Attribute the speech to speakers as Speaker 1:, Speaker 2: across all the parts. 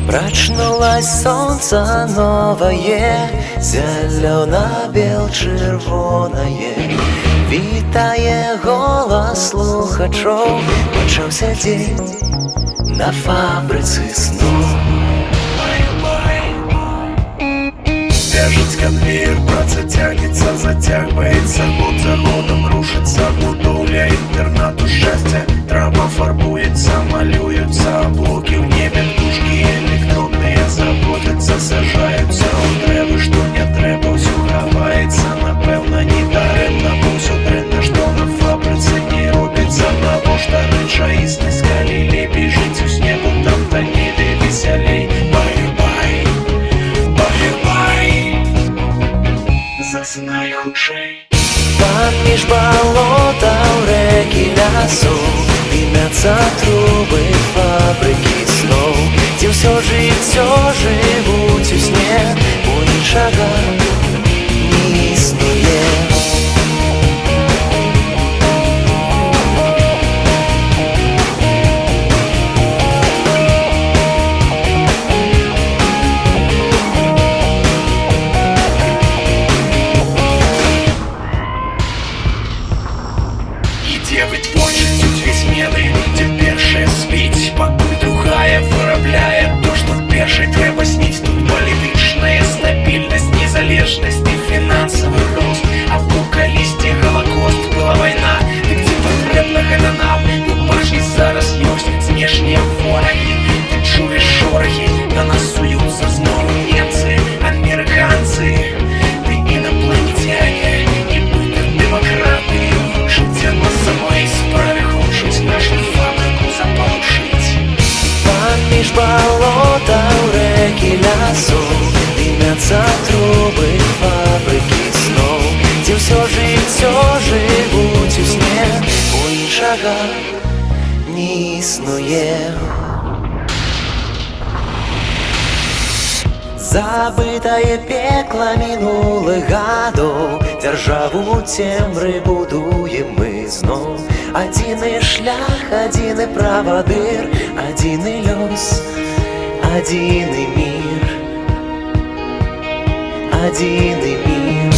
Speaker 1: Прачнулось солнце новое, зелёна-бел-чырвонае. Вітае голас слухачоў, пачаўся дзень на фабрыцы снов.
Speaker 2: Вяжется конвейер, праца тянется, затягивается. Год за годом рушится будовля интернату счастья. Трава фарбуется, малюются облоки в небе, птушки электронные заботятся, сажаются у дрэвы, што не трэба, ўсё хаваецца, напэўна, не дарэмна, бо ўсё дрэнна, што на фабрыцы не робіцца. Навошта рэчаіснасць, калі лепей жыць у снегу, там танней ды весялей. Засынай хутчэй.
Speaker 1: Паміж балотаў, рэкі, лясоў дымяцца трубы фабрыкі сноў, дзе ўсё жыццё жывуць у сне, бо нічога не існуе.
Speaker 2: Девы творчасцю дзве змены, дзе першая спіць, пакуль другая вырабляе то, што першай трэба сніць. Тут палітычная стабільнасць, незалежнасць і фінансавы рост. Або калісьці галакост, была вайна, дык дзе патрэбна гэта нам? Бо бачні зараз ёсць знешнія ворагі. Ты чуеш шорахі, на нас суюцца зноў немцы, амерыканцы, ды інапланецяне, нібыта дэмакратыю. Жыцця на самой справе хочуць нашу фабрыку запалучыць.
Speaker 1: Паміж балотаў, рэкі, лясоў дымяцца трубы фабрыкі сноў, дзе ўсё жыццё жывуць у сне, бо нічога не існуе. Забытае пекла мінулых гадоў, дзяржаву цемры будуем мы зноў. Адзіны шлях, адзіны правадыр, адзіны лёс, адзіны мір, адзіны мір.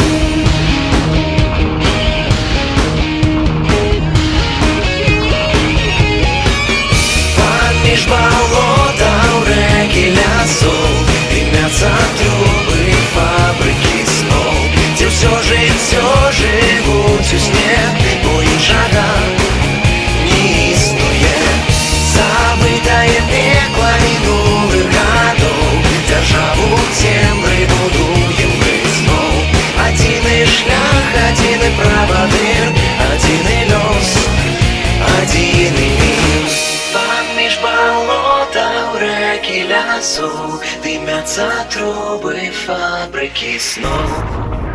Speaker 1: Паміж балотаў, рэкі, лясоў дымяцца трубы фабрыкі сноў, дзе ўсё жыццё жывуць у сне, бо нічога не існуе. Забытае пекла мінулых гадоў, дзяржаву цемры будуем мы зноў. Адзіны шлях, адзіны правадыр, адзіны лёс, адзіны мір. Паміж балотаў, рэкі, лясоў дымяцца трубы фабрыкі сноў.